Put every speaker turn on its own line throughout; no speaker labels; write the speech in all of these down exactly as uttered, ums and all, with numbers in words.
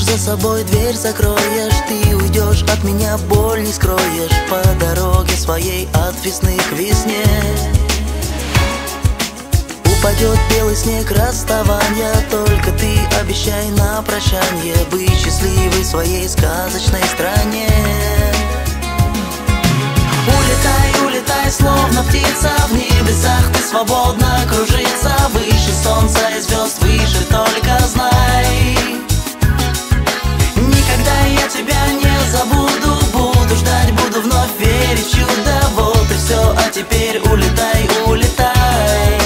за собой дверь закроешь, ты уйдешь от меня, боль не скроешь. По дороге своей от весны к весне упадет белый снег расставания. Только ты обещай на прощанье быть счастливой в своей сказочной стране. Улетай, улетай, словно птица в небесах, ты свободно кружиться выше солнца и звезд, выше, только знай, никогда я тебя не забуду. Буду ждать, буду вновь верить в чудо. Вот и все, а теперь улетай, улетай.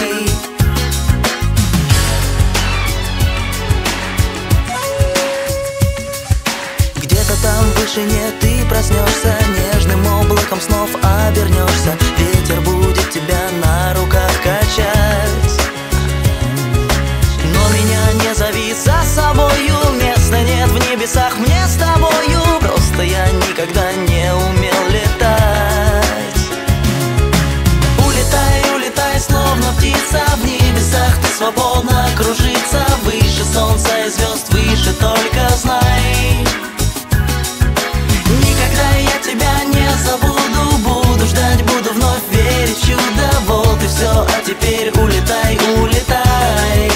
Где-то там в вышине ты проснешься, нежным облаком снов обернешься. Ветер будет тебя на руках качать, но меня не зови за собою, места нет в небесах мне с тобою. Просто я никогда не умел летать. Улетай, улетай, словно птица в небесах, ты свободно кружиться выше солнца и звезд, выше, только знай, никогда я тебя не забуду. Буду ждать, буду вновь верить в чудо. Вот и все, а теперь улетай, улетай.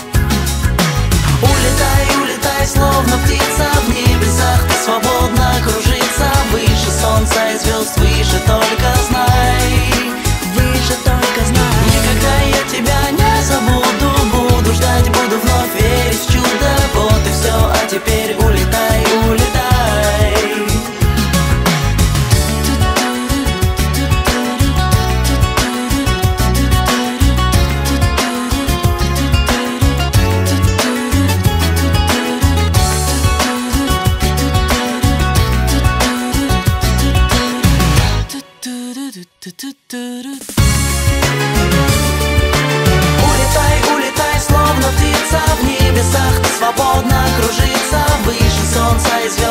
Улетай, улетай, словно птица в небесах, ты свободно кружиться выше солнца и звезд, выше, только знай, выше, только знай, никогда я тебя не забуду. Буду ждать, буду вновь верить в чудо. Вот и все, а теперь улетай, улетай. Улетай, улетай, словно птица в небесах, ты свободно кружиться выше солнца и звезд,